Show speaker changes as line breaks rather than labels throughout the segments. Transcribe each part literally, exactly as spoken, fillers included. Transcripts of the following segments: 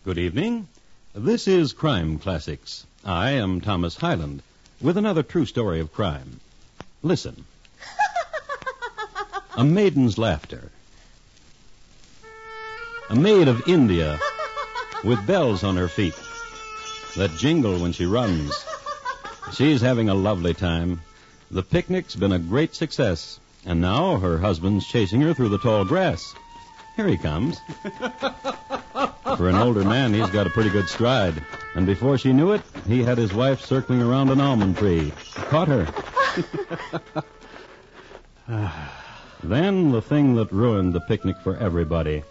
Good evening. This is Crime Classics. I am Thomas Hyland with another true story of crime. Listen. A maiden's laughter. A maid of India with bells on her feet that jingle when she runs. She's having a lovely time. The picnic's been a great success, and now her husband's chasing her through the tall grass. Here he comes. For an older man, he's got a pretty good stride. And before she knew it, he had his wife circling around an almond tree. Caught her. Then the thing that ruined the picnic for everybody.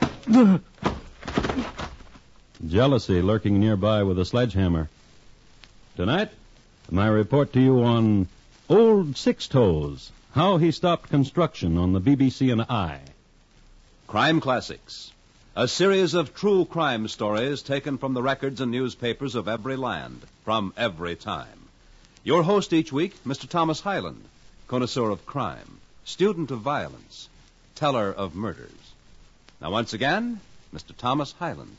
Jealousy lurking nearby with a sledgehammer. Tonight, my report to you on Old Six Toes, how he stopped construction on the B B C and I.
Crime Classics, a series of true crime stories taken from the records and newspapers of every land, from every time. Your host each week, Mister Thomas Hyland, connoisseur of crime, student of violence, teller of murders. Now, once again, Mister Thomas Hyland.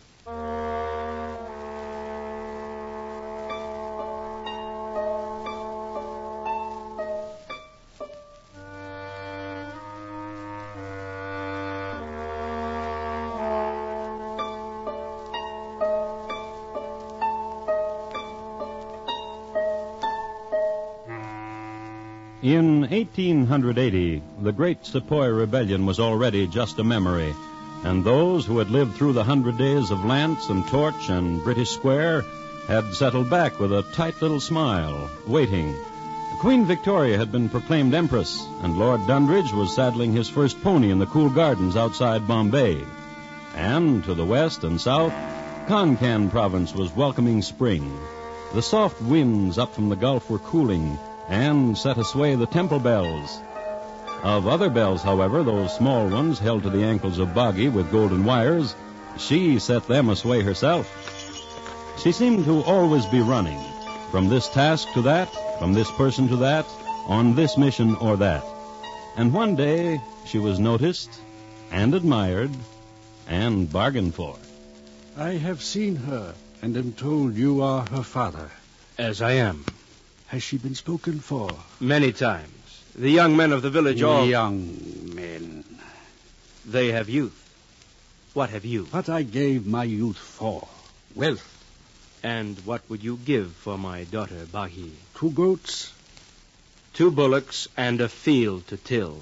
In eighteen eighty, the Great Sepoy Rebellion was already just a memory, and those who had lived through the hundred days of Lance and Torch and British Square had settled back with a tight little smile, waiting. Queen Victoria had been proclaimed Empress, and Lord Dundridge was saddling his first pony in the cool gardens outside Bombay. And to the west and south, Konkan province was welcoming spring. The soft winds up from the Gulf were cooling, and set asway the temple bells. Of other bells, however, those small ones held to the ankles of Boggy with golden wires, she set them asway herself. She seemed to always be running, from this task to that, from this person to that, on this mission or that. And one day she was noticed and admired and bargained for.
I have seen her and am told you are her father.
As I am.
Has she been spoken for?
Many times. The young men of the village all...
Young men.
They have youth. What have you?
What I gave my youth for. Wealth.
And what would you give for my daughter, Bahi?
Two goats.
Two bullocks and a field to till.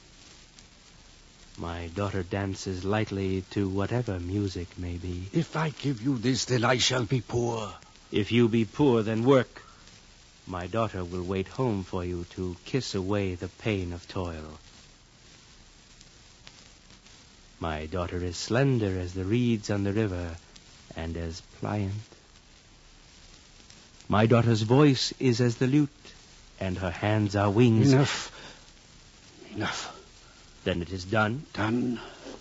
My daughter dances lightly to whatever music may be.
If I give you this, then I shall be poor.
If you be poor, then work. My daughter will wait home for you to kiss away the pain of toil. My daughter is slender as the reeds on the river, and as pliant. My daughter's voice is as the lute, and her hands are wings.
Enough. Enough.
Then it is done?
Done.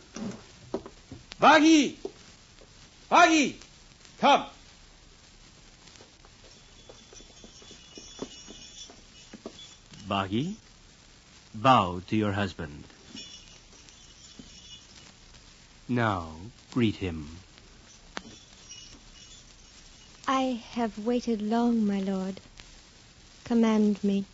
Bagi! Bagi! Come! Bagi, bow to your husband. Now, greet him.
I have waited long, my lord. Command me.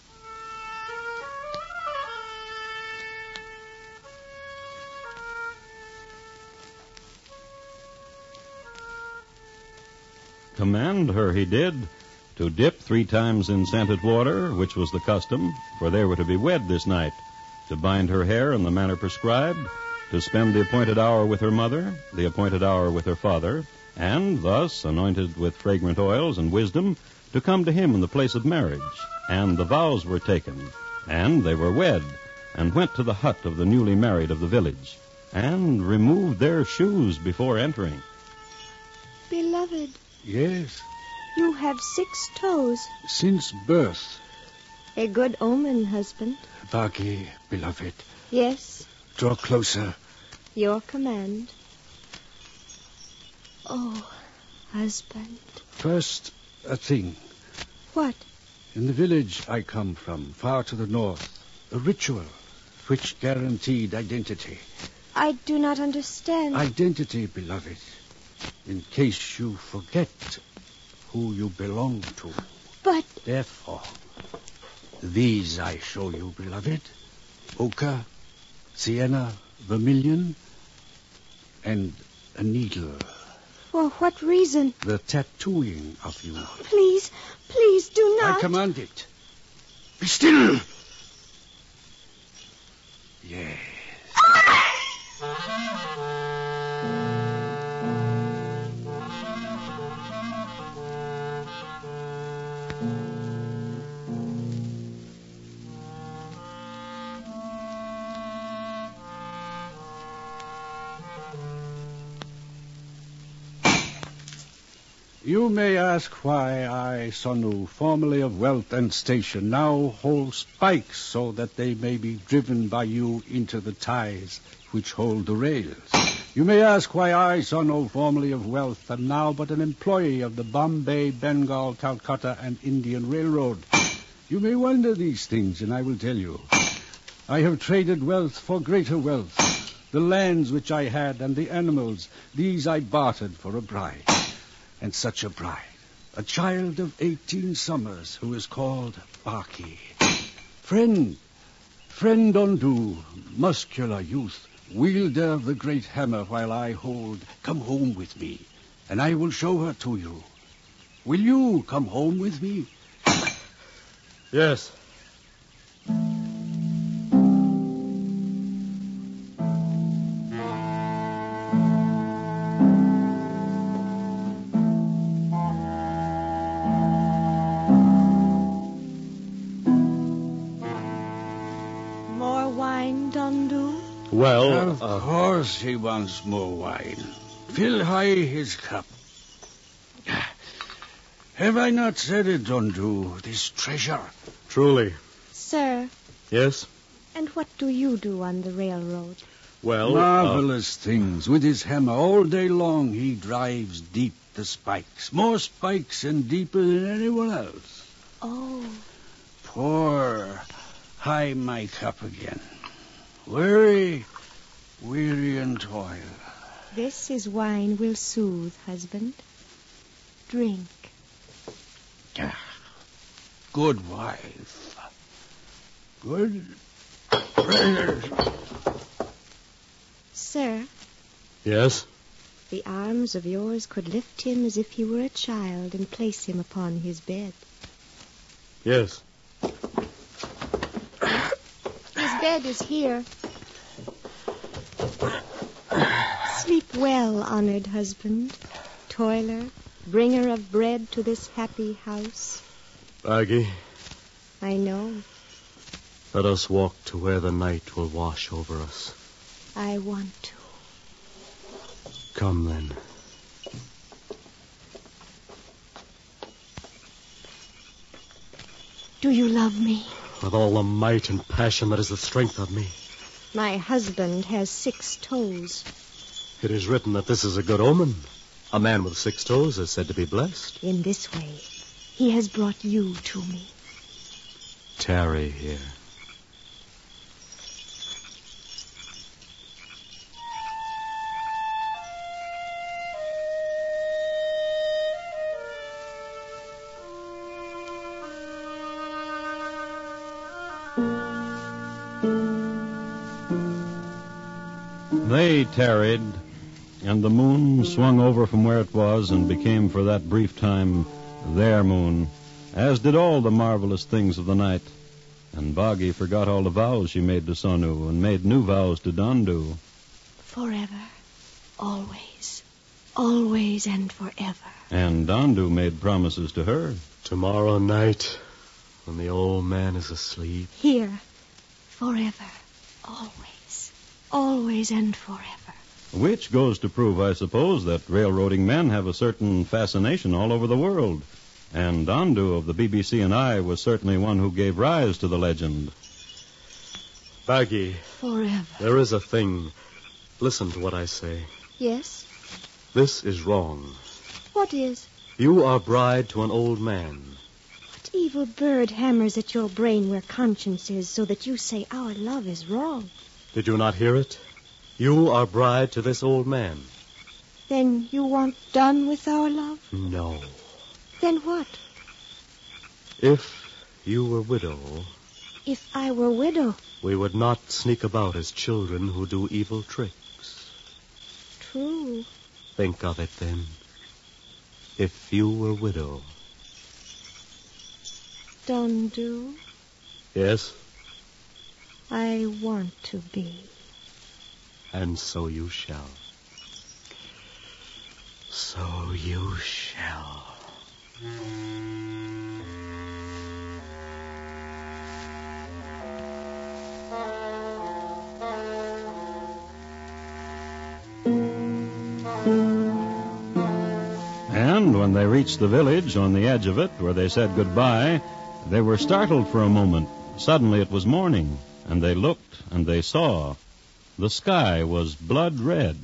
Command her he did, to dip three times in scented water, which was the custom, for they were to be wed this night, to bind her hair in the manner prescribed, to spend the appointed hour with her mother, the appointed hour with her father, and thus, anointed with fragrant oils and wisdom, to come to him in the place of marriage. And the vows were taken, and they were wed, and went to the hut of the newly married of the village, and removed their shoes before entering.
Beloved.
Yes.
You have six toes.
Since birth.
A good omen, husband.
Bagi, beloved.
Yes.
Draw closer.
Your command. Oh, husband.
First, a thing.
What?
In the village I come from, far to the north, a ritual which guaranteed identity.
I do not understand.
Identity, beloved. in case you forget who you belong to.
But...
Therefore, these I show you, beloved. Ochre, sienna, vermilion, and a needle.
For what reason?
The tattooing of you.
Please, please do not.
I command it. Be still. Yes. You may ask why I, Sonu, formerly of wealth and station, now hold spikes so that they may be driven by you into the ties which hold the rails. You may ask why I, Sonu, formerly of wealth, am now but an employee of the Bombay, Bengal, Calcutta, and Indian Railroad. You may wonder these things, and I will tell you. I have traded wealth for greater wealth. The lands which I had and the animals, these I bartered for a bride. And such a bride, a child of eighteen summers who is called Baki. Friend, friend Dondu, muscular youth, wielder of the great hammer while I hold, come home with me, and I will show her to you. Will you come home with me?
Yes. Well,
of
uh,
course he wants more wine. Fill high his cup. Have I not said it, Dondu? This treasure.
Truly.
Sir.
Yes?
And what do you do on the railroad?
Well,
Marvelous uh, things. With his hammer all day long he drives deep the spikes. More spikes and deeper than anyone else.
Oh.
Pour high my cup again. Weary, weary and toil.
This is wine will soothe, husband. Drink.
Ah, good wife. Good friend.
Sir.
Yes?
The arms of yours could lift him as if he were a child and place him upon his bed.
Yes.
His bed is here. Sleep well, honored husband, toiler, bringer of bread to this happy house.
Baggy.
I know.
Let us walk to where the night will wash over us.
I want to.
Come, then.
Do you love me?
With all the might and passion that is the strength of me.
My husband has six toes.
It is written that this is a good omen. A man with six toes is said to be blessed.
In this way, he has brought you to me.
Tarry here.
They tarried, and the moon swung over from where it was and became for that brief time their moon, as did all the marvelous things of the night. And Boggy forgot all the vows she made to Sonu and made new vows to Dondu.
Forever, always, always and forever.
And Dondu made promises to her.
Tomorrow night, when the old man is asleep.
Here, forever, always, always and forever.
Which goes to prove, I suppose, that railroading men have a certain fascination all over the world. And Dondu of the B B C and I was certainly one who gave rise to the legend.
Baggy.
Forever.
There is a thing. Listen to what I say.
Yes?
This is wrong.
What is?
You are bride to an old man.
What evil bird hammers at your brain where conscience is so that you say our love is wrong?
Did you not hear it? You are bride to this old man.
Then you want done with our love?
No.
Then what?
If you were widow,
If I were widow?
we would not sneak about as children who do evil tricks.
True.
Think of it, then. If you were widow.
Don't do.
Yes,
I want to be.
and so you shall. So you shall.
And when they reached the village on the edge of it, where they said goodbye, they were startled for a moment. Suddenly it was morning, and they looked and they saw. The sky was blood red.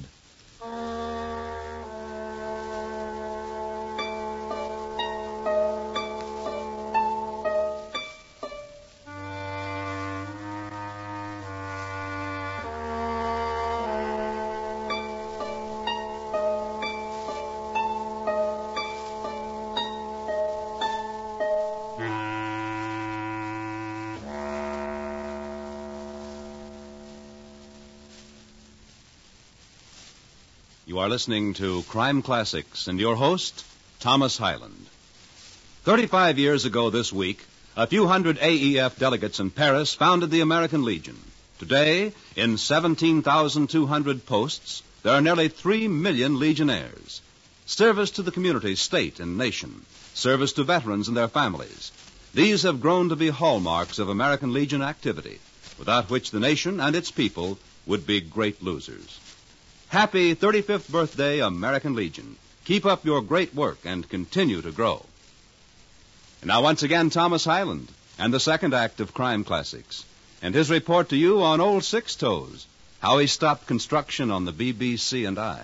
You are listening to Crime Classics and your host, Thomas Hyland. Thirty-five years ago this week, a few hundred A E F delegates in Paris founded the American Legion. Today, in seventeen thousand two hundred posts, there are nearly three million legionnaires. Service to the community, state, and nation. Service to veterans and their families. These have grown to be hallmarks of American Legion activity, without which the nation and its people would be great losers. Happy thirty-fifth birthday, American Legion. Keep up your great work and continue to grow. And now once again, Thomas Hyland and the second act of Crime Classics, and his report to you on Old Six Toes, how he stopped construction on the B B C and I.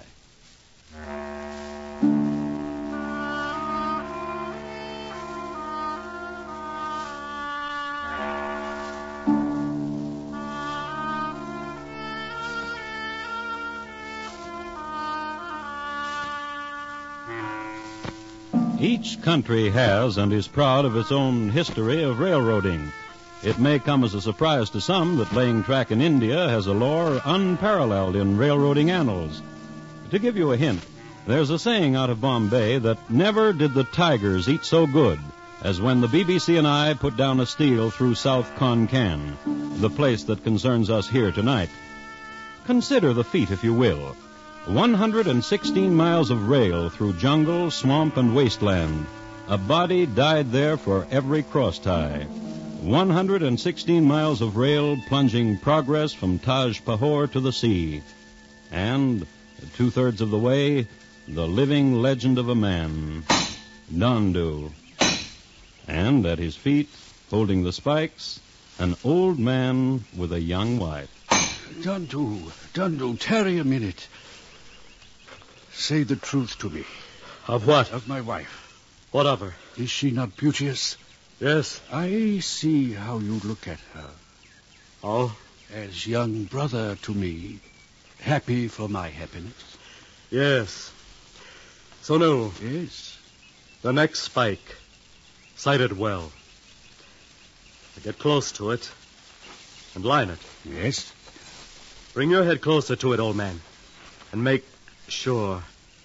Each country has and is proud of its own history of railroading. It may come as a surprise to some that laying track in India has a lore unparalleled in railroading annals. To give you a hint, there's a saying out of Bombay that never did the tigers eat so good as when the B B C and I put down a steel through South Konkan, the place that concerns us here tonight. Consider the feat, if you will. one hundred sixteen miles of rail through jungle, swamp, and wasteland. A body died there for every cross-tie. one hundred sixteen miles of rail plunging progress from Taj Pahor to the sea. And, two-thirds of the way, the living legend of a man, Dandu. And at his feet, holding the spikes, an old man with a young wife.
Dandu, Dandu, tarry a minute. Say the truth to me.
Of what?
Of my wife.
What of her?
Is she not beauteous?
Yes.
I see how you look at her.
Oh?
As young brother to me, happy for my happiness.
Yes. So, no.
Yes.
The next spike. Sighted well. Get close to it and line it.
Yes.
Bring your head closer to it, old man, and make sure.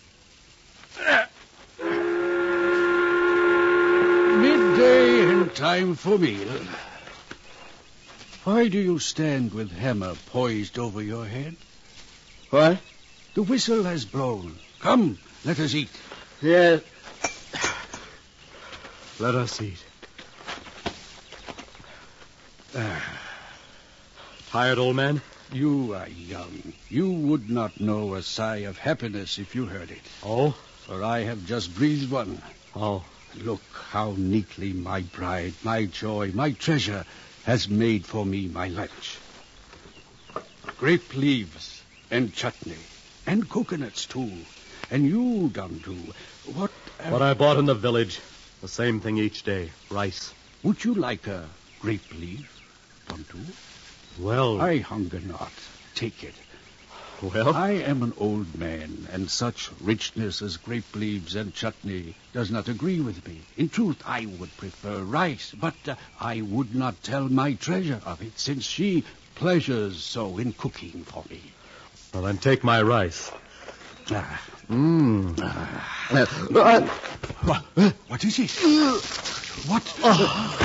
Midday and time for meal. Why do you stand with hammer poised over your head?
What?
The whistle has blown. Come, let us eat.
Yes. Let us eat. Tired, old man?
You are young. You would not know a sigh of happiness if you heard it.
Oh?
For I have just breathed one.
Oh.
Look how neatly my bride, my joy, my treasure has made for me my lunch. Grape leaves and chutney and coconuts, too. And you, Dandu, what... Uh,
what I bought in the village. The same thing each day. Rice.
Would you like a grape leaf, Dandu?
Well...
I hunger not. Take it.
Well?
I am an old man, and such richness as grape leaves and chutney does not agree with me. In truth, I would prefer rice, but uh, I would not tell my treasure of it, since she pleasures so in cooking for me.
Well, then take my rice.
Ah.
Mmm.
Uh, what, what is it? What? Oh.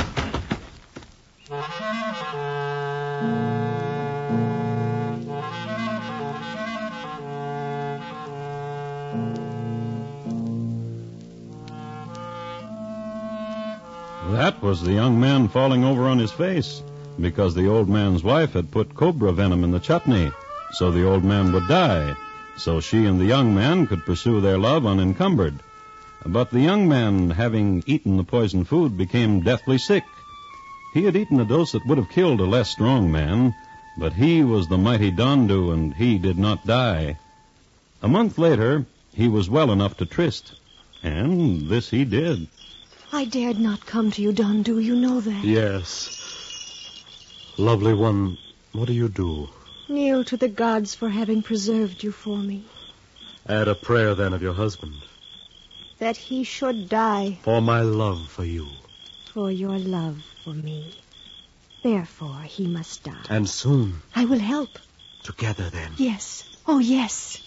That was the young man falling over on his face, because the old man's wife had put cobra venom in the chutney, so the old man would die, so she and the young man could pursue their love unencumbered. But the young man, having eaten the poisoned food, became deathly sick. He had eaten a dose that would have killed a less strong man, but he was the mighty Dondu, and he did not die. A month later, he was well enough to tryst, and this he did.
I dared not come to you, Dondu. You know that.
Yes. Lovely one, what do you do?
Kneel to the gods for having preserved you for me.
Add a prayer, then, of your husband.
That he should die.
For my love for you.
For your love for me. Therefore, he must die.
And soon.
I will help.
Together, then.
Yes. Oh, yes.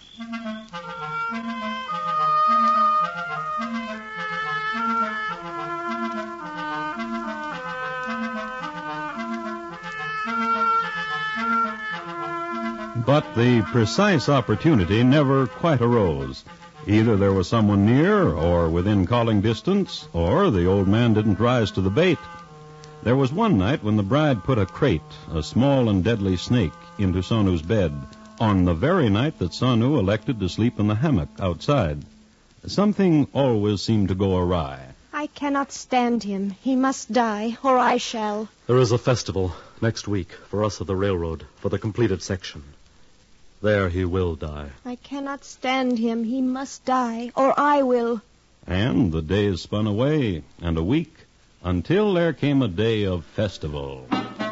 But the precise opportunity never quite arose. Either there was someone near or within calling distance, or the old man didn't rise to the bait. There was one night when the bride put a crate, a small and deadly snake, into Sonu's bed, on the very night that Sonu elected to sleep in the hammock outside. Something always seemed to go awry.
I cannot stand him. He must die, or I shall.
There is a festival next week for us of the railroad, for the completed section. There he will die.
I cannot stand him. He must die, or I will.
And the days spun away, and a week, until there came a day of festival.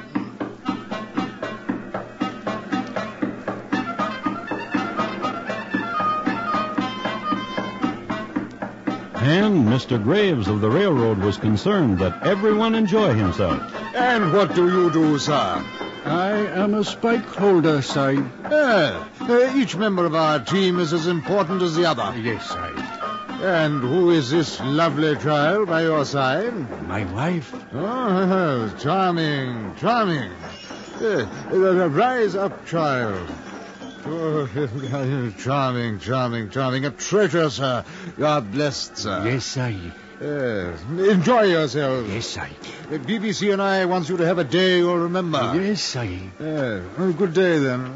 And Mister Graves of the railroad was concerned that everyone enjoy himself.
And what do you do, sir?
I am a spike holder, Sahib.
Ah, uh, each member of our team is as important as the other.
Yes, Sahib.
And who is this lovely child by your side?
My wife.
Oh, charming, charming. Uh, rise up, child. Oh, charming, charming, charming. A treasure, sir. You are blessed, sir.
Yes, Sahib.
Yes. Enjoy yourself.
Yes, Sahib.
The B B C and I want you to have a day you'll remember.
Yes, Sahib.
Yes. Well, good day, then.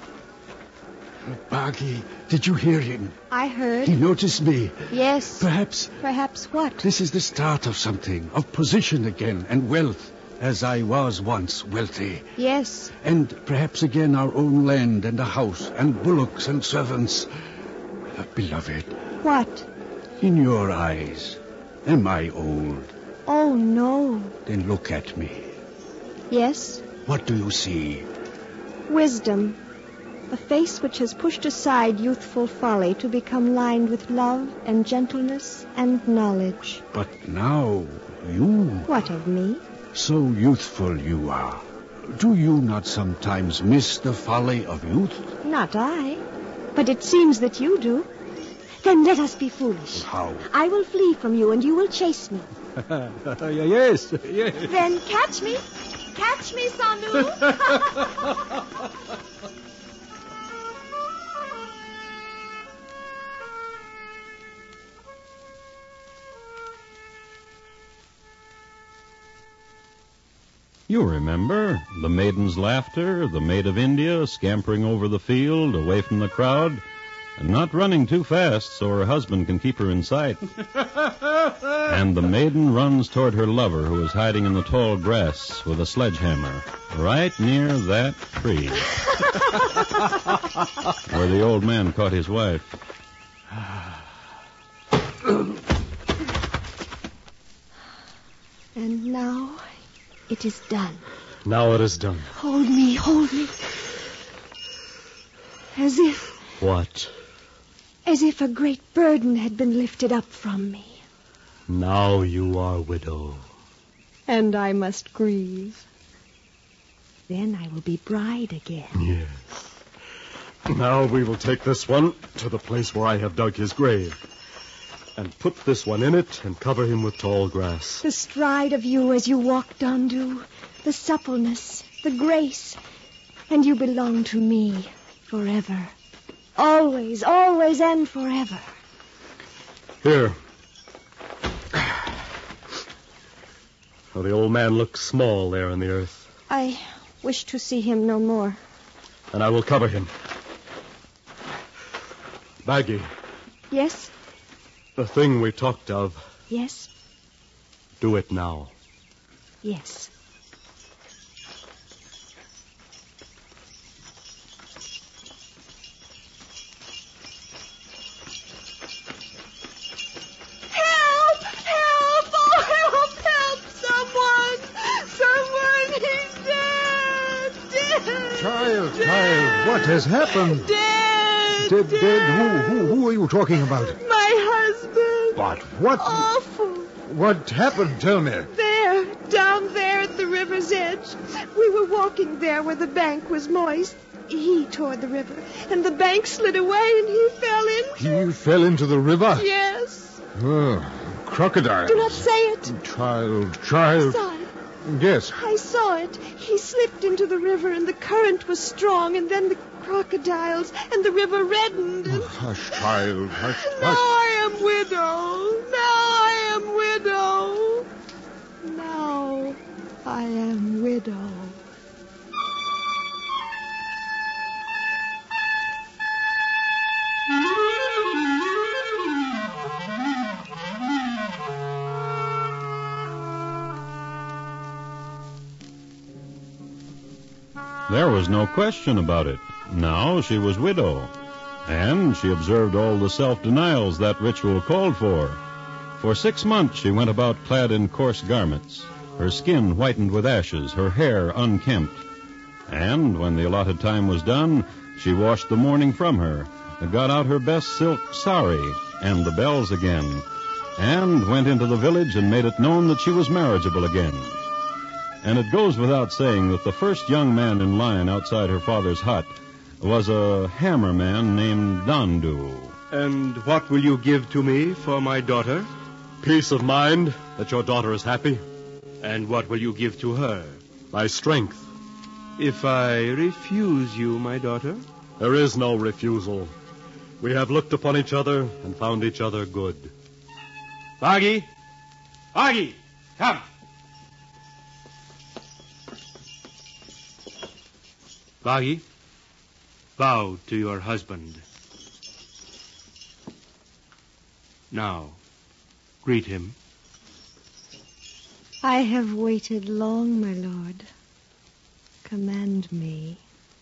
Bagi, did you hear him?
I heard.
He noticed me.
Yes.
Perhaps
Perhaps what?
this is the start of something, of position again, and wealth, as I was once wealthy.
Yes.
And perhaps again our own land and a house, and bullocks and servants. Uh, beloved,
What?
in your eyes, am I old?
Oh, no.
Then look at me.
Yes.
What do you see?
Wisdom. A face which has pushed aside youthful folly to become lined with love and gentleness and knowledge.
But now, you,
What of me?
so youthful you are. Do you not sometimes miss the folly of youth?
Not I. But it seems that you do. Then let us be foolish.
How?
I will flee from you and you will chase me.
yes, yes.
Then catch me. Catch me, Sonu.
You remember the maiden's laughter, the maid of India scampering over the field, away from the crowd, and not running too fast so her husband can keep her in sight. And the maiden runs toward her lover, who is hiding in the tall grass with a sledgehammer, right near that tree where the old man caught his wife.
And now it is done.
Now it is done.
Hold me, hold me. As if...
What?
As if a great burden had been lifted up from me.
Now you are widow.
And I must grieve. Then I will be bride again.
Yes. Now we will take this one to the place where I have dug his grave. And put this one in it and cover him with tall grass.
The stride of you as you walk, Dondu. The suppleness, the grace. And you belong to me forever. Always, always and forever.
Here. Oh, the old man looks small there in the earth.
I wish to see him no more.
And I will cover him. Maggie.
Yes?
The thing we talked of.
Yes?
Do it now.
Yes.
Help! Help! Oh, help! Help! Someone! Someone! He's dead! Dead!
Child, child, what has happened?
Dead!
Dead, dead? Who, who, who are you talking about?
My husband!
What? What?
Awful!
What happened? Tell me.
There, down there at the river's edge. We were walking there where the bank was moist. He toward the river, and the bank slid away, and he fell in.
He fell into the river?
Yes.
Oh, crocodile.
Do not say it.
Child, child.
Son,
Yes.
I saw it. He slipped into the river, and the current was strong, and then the crocodiles, and the river reddened. And...
Hush, child, hush,
Now
hush.
I am widow. Now I am widow. Now I am widow.
There was no question about it. Now she was widow. And she observed all the self-denials that ritual called for. For six months she went about clad in coarse garments, her skin whitened with ashes, her hair unkempt. And when the allotted time was done, she washed the mourning from her, got out her best silk sari and the bells again, and went into the village and made it known that she was marriageable again. And it goes without saying that the first young man in line outside her father's hut was a hammerman named Dondu.
And what will you give to me for my daughter?
Peace of mind that your daughter is happy.
And what will you give to her?
My strength.
If I refuse you, my daughter?
There is no refusal. We have looked upon each other and found each other good.
Bagi! Bagi! Come! Bagi, bow to your husband. Now, greet him.
I have waited long, my lord. Command me.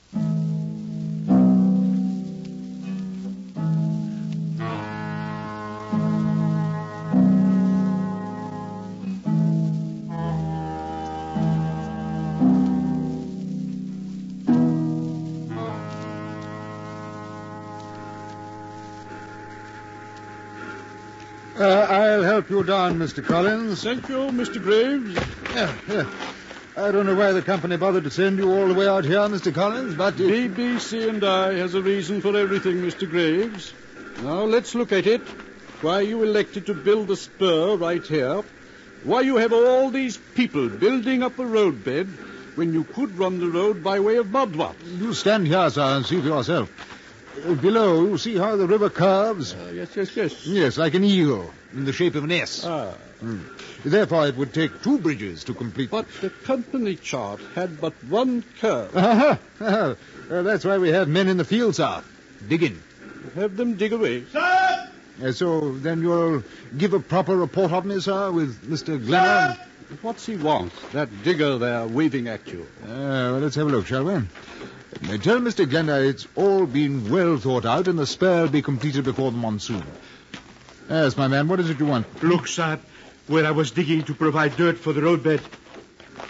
Uh, I'll help you down, Mister Collins.
Thank you, Mister Graves.
Yeah, yeah. I don't know why the company bothered to send you all the way out here, Mister Collins, but... It...
B B C and I has a reason for everything, Mister Graves. Now, let's look at it. Why you elected to build the spur right here. Why you have all these people building up a roadbed when you could run the road by way of Mudwat.
You stand here, sir, and see for yourself. Uh, below, you see how the river curves?
Uh, yes, yes, yes.
Yes, like an eagle, in the shape of an S.
Ah.
Mm. Therefore, it would take two bridges to complete...
But the company chart had but one curve.
Uh-huh. Uh, that's why we have men in the field, sir, digging.
Have them dig away.
Sir!
Uh, so, then you'll give a proper report of me, sir, with Mister Glenner?
What's he want, that digger there waving at you?
Uh, well, let's have a look, shall we? Uh, tell Mister Glenner it's all been well thought out and the spur will be completed before the monsoon. Yes, my man, what is it you want?
Look, sir, where I was digging to provide dirt for the roadbed.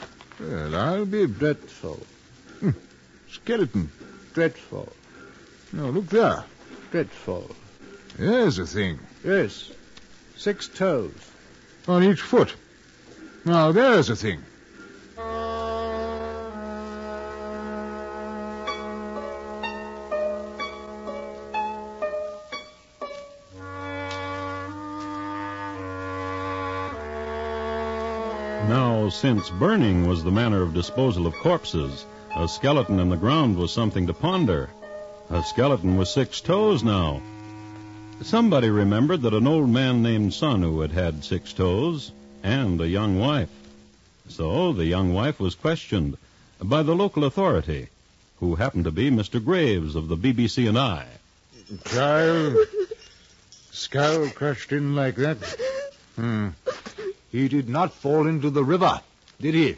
Well, I'll be...
Dreadful.
Hmm. Skeleton.
Dreadful.
Oh, look there.
Dreadful.
There's a thing.
Yes. Six toes.
On each foot. Now, there's a thing.
Now, since burning was the manner of disposal of corpses, a skeleton in the ground was something to ponder. A skeleton with six toes now. Somebody remembered that an old man named Sanu had had six toes and a young wife. So the young wife was questioned by the local authority, who happened to be Mister Graves of the B B C and I.
Child, skull crushed in like that. Hmm. He did not fall into the river, did he?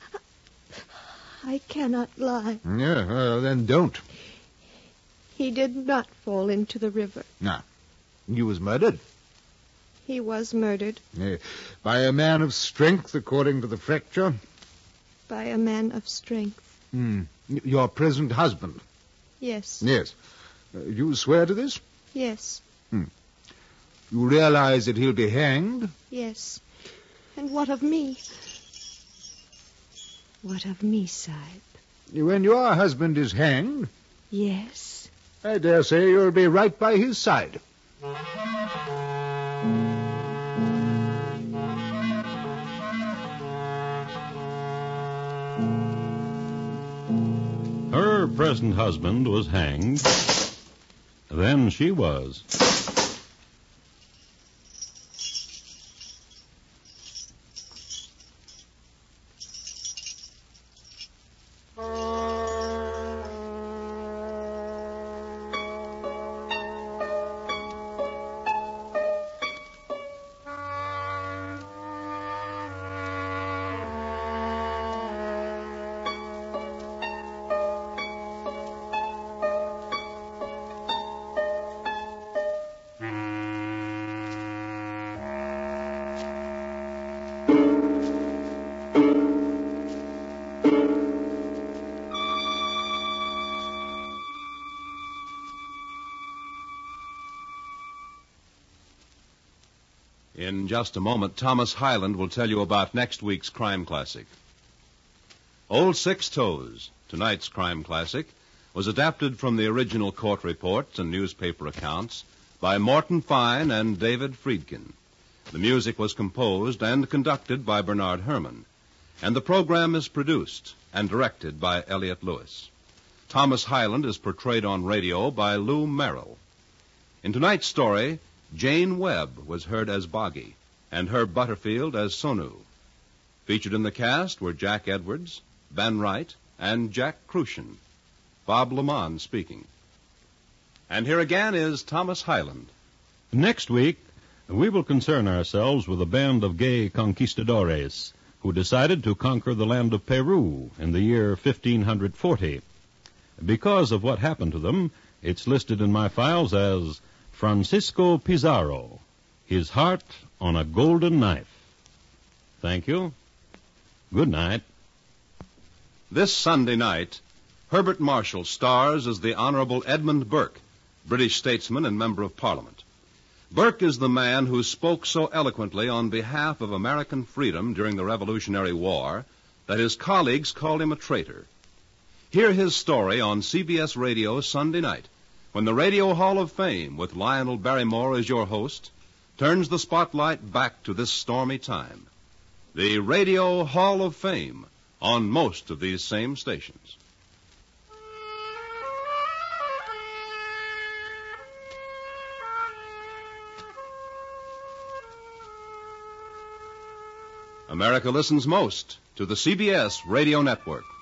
I cannot lie.
Yeah, well, then don't.
He did not fall into the river.
No. He was murdered.
He was murdered.
Yeah. By a man of strength, according to the fracture.
By a man of strength.
Hmm. Your present husband.
Yes.
Yes. Uh, you swear to this?
Yes.
Hmm. You realize that he'll be hanged?
Yes. And what of me? What of me, Sahib?
When your husband is hanged,
Yes.
I dare say you'll be right by his side.
Her present husband was hanged. Then she was.
In just a moment, Thomas Hyland will tell you about next week's crime classic. Old Six Toes, tonight's crime classic, was adapted from the original court reports and newspaper accounts by Morton Fine and David Friedkin. The music was composed and conducted by Bernard Herrmann, and the program is produced and directed by Elliott Lewis. Thomas Hyland is portrayed on radio by Lou Merrill. In tonight's story, Jane Webb was heard as Boggy, and Herb Butterfield as Sonu. Featured in the cast were Jack Edwards, Ben Wright, and Jack Crucian. Bob Lamont speaking. And here again is Thomas Hyland.
Next week, we will concern ourselves with a band of gay conquistadores who decided to conquer the land of Peru in the year fifteen forty. Because of what happened to them, it's listed in my files as Francisco Pizarro, his heart on a golden knife. Thank you. Good night.
This Sunday night, Herbert Marshall stars as the Honorable Edmund Burke, British statesman and member of Parliament. Burke is the man who spoke so eloquently on behalf of American freedom during the Revolutionary War that his colleagues called him a traitor. Hear his story on C B S Radio Sunday night, when the Radio Hall of Fame, with Lionel Barrymore as your host, turns the spotlight back to this stormy time. The Radio Hall of Fame on most of these same stations. America listens most to the C B S Radio Network.